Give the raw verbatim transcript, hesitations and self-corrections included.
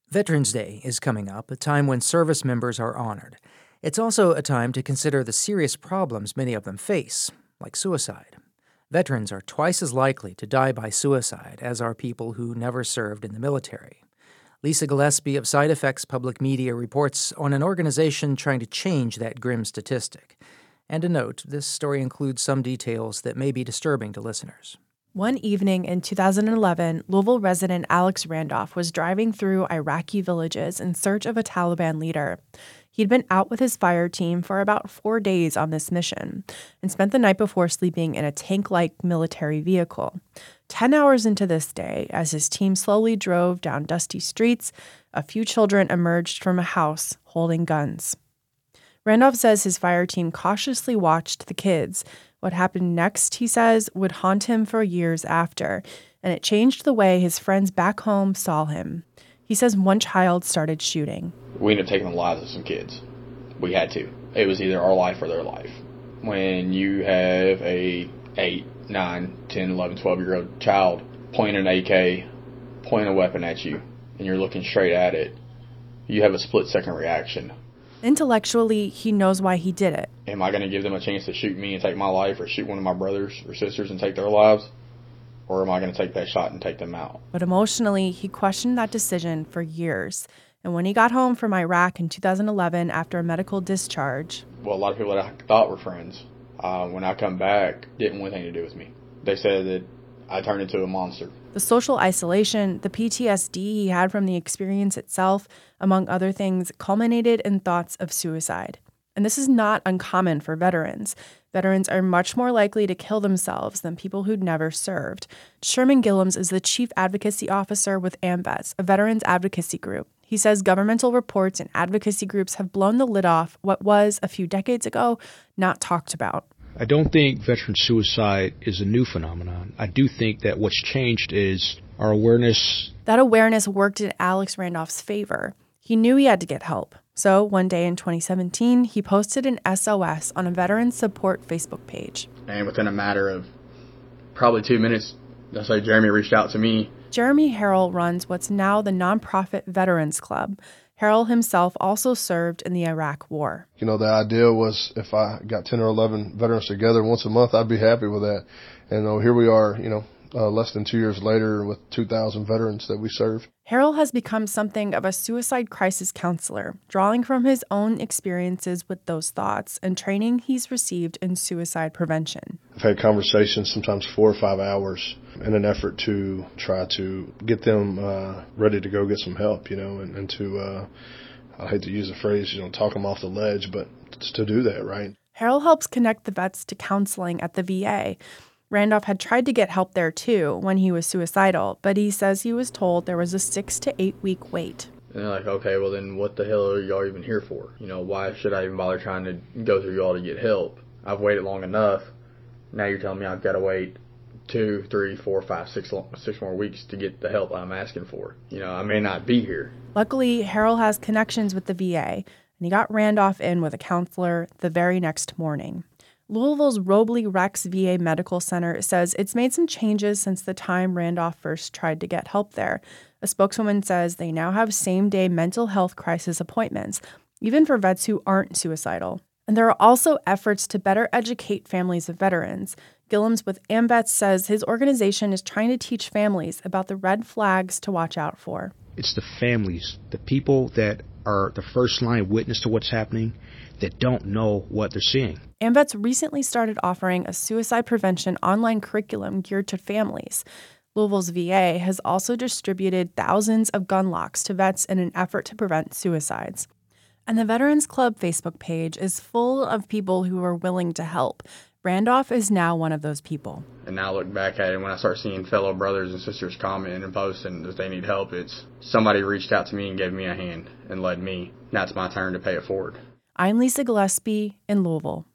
Veterans Day is coming up, a time when service members are honored. It's also a time to consider the serious problems many of them face, like suicide. Veterans are twice as likely to die by suicide as are people who never served in the military. Lisa Gillespie of Side Effects Public Media reports on an organization trying to change that grim statistic. And a note, this story includes some details that may be disturbing to listeners. One evening in two thousand eleven, Louisville resident Alex Randolph was driving through Iraqi villages in search of a Taliban leader. He'd been out with his fire team for about four days on this mission and spent the night before sleeping in a tank-like military vehicle. Ten hours into this day, as his team slowly drove down dusty streets, a few children emerged from a house holding guns. Randolph says his fire team cautiously watched the kids. What happened next, he says, would haunt him for years after, and it changed the way his friends back home saw him. He says one child started shooting. We ended up taking the lives of some kids. We had to. It was either our life or their life. When you have a eight, nine, ten, eleven, twelve-year-old child pointing an A K, pointing a weapon at you, and you're looking straight at it, you have a split-second reaction. Intellectually, he knows why he did it. Am I going to give them a chance to shoot me and take my life, or shoot one of my brothers or sisters and take their lives? Or am I going to take that shot and take them out? But emotionally, he questioned that decision for years. And when he got home from Iraq in two thousand eleven after a medical discharge... Well, a lot of people that I thought were friends, uh, when I come back, didn't want anything to do with me. They said that I turned into a monster. The social isolation, the P T S D he had from the experience itself, among other things, culminated in thoughts of suicide. And this is not uncommon for veterans. Veterans are much more likely to kill themselves than people who'd never served. Sherman Gillums is the chief advocacy officer with AMVETS, a veterans advocacy group. He says governmental reports and advocacy groups have blown the lid off what was, a few decades ago, not talked about. I don't think veteran suicide is a new phenomenon. I do think that what's changed is our awareness. That awareness worked in Alex Randolph's favor. He knew he had to get help. So one day in twenty seventeen, he posted an S O S on a veteran support Facebook page. And within a matter of probably two minutes, that's like Jeremy reached out to me. Jeremy Harrell runs what's now the nonprofit Veterans Club. Harrell himself also served in the Iraq War. You know, the idea was if I got ten or eleven veterans together once a month, I'd be happy with that. And uh, here we are, you know, uh, less than two years later with two thousand veterans that we served. Harrell has become something of a suicide crisis counselor, drawing from his own experiences with those thoughts and training he's received in suicide prevention. I've had conversations, sometimes four or five hours, in an effort to try to get them uh, ready to go get some help, you know, and, and to, uh, I hate to use the phrase, you know, talk them off the ledge, but to do that, right? Harrell helps connect the vets to counseling at the V A. Randolph had tried to get help there, too, when he was suicidal, but he says he was told there was a six to eight week wait. And they're like, okay, well then what the hell are y'all even here for? You know, why should I even bother trying to go through y'all to get help? I've waited long enough. Now you're telling me I've got to wait two, three, four, five, six, six more weeks to get the help I'm asking for. You know, I may not be here. Luckily, Harrell has connections with the V A, and he got Randolph in with a counselor the very next morning. Louisville's Robley Rex V A Medical Center says it's made some changes since the time Randolph first tried to get help there. A spokeswoman says they now have same-day mental health crisis appointments, even for vets who aren't suicidal. And there are also efforts to better educate families of veterans. Gillums with AMVETS says his organization is trying to teach families about the red flags to watch out for. It's the families, the people that are the first line witness to what's happening, that don't know what they're seeing. AMVETS recently started offering a suicide prevention online curriculum geared to families. Louisville's V A has also distributed thousands of gun locks to vets in an effort to prevent suicides. And the Veterans Club Facebook page is full of people who are willing to help. Randolph is now one of those people. And now I look back at it, and when I start seeing fellow brothers and sisters commenting and posting that they need help, it's somebody reached out to me and gave me a hand and led me. Now it's my turn to pay it forward. I'm Lisa Gillespie in Louisville.